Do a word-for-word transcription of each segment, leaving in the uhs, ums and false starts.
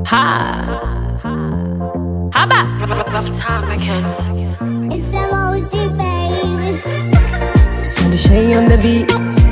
Ha. Haba. Rough time records. It's M O G, baby. Spend the shade on the beat.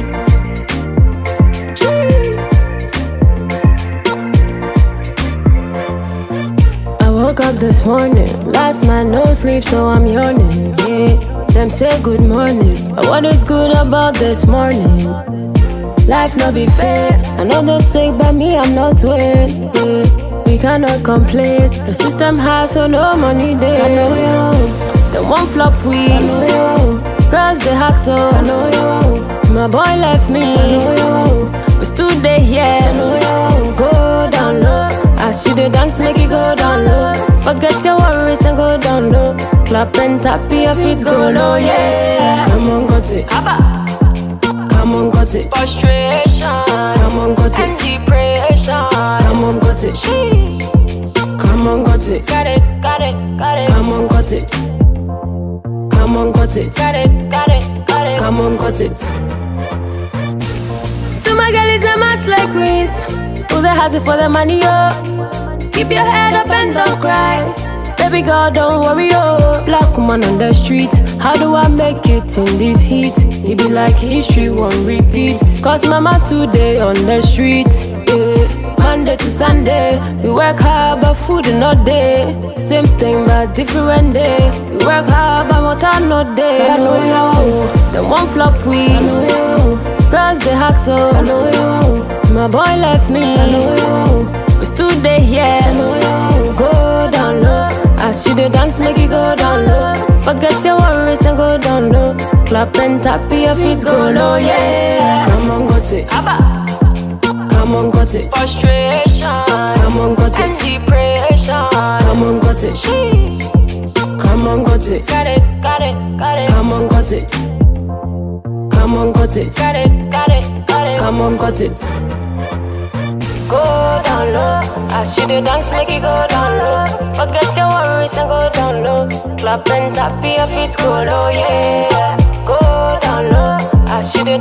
I woke up this morning. Last night no sleep, so I'm yawning. Yeah, them say good morning. But what is good about this morning? Life no be fair. I know they're sick, but me I'm not well. Yeah, we cannot complain. The system has so no money there. I know you. They won't flop we. I know you. Girls they hustle. I know you. My boy left me. I know you. We stood there here. I know you. Go down low. As you the dance, make it go down low. Forget your worries and go down low. Clap and tap your feet, go low, yeah. Come on, got it. Come on, got it. Frustration. Come on, got And it. depression. Come on, got it. Come on, got it. Got it, got it, got it. Come on, got it. Come on, got it. Got it, got it, got it. Come on, got it. To my girlies and my slay queens, who they has it for the money, yo. Keep your head up and don't cry. Baby girl, don't worry, yo. Black woman on the street, how do I make it in this heat? It be like history won't repeat. Cause mama today on the street, yeah. Monday to Sunday, we work hard but food not day. Same thing but different day. We work hard but water not day. But I know you, they won't flop we. I know you. Girls they hustle. I know you. My boy left me. I know you. We stood there here. I know you. Go down low. As you the dance, make it go down low. Forget your worries and go down low. Clap and tap your feet, go low, yeah. Come on, got it. Come on, got it. Frustration. Come on, got And it. depression. Come on, got it. Come on, got it. Got it, got it, got it. Come on, got it. Come on, got it. Got it, got it, got it. Come on, got it. Go down low. As you the dance, make it go down low. Forget your worries and go down low. Clap and tap your feet, go low, yeah. Go down low. As you the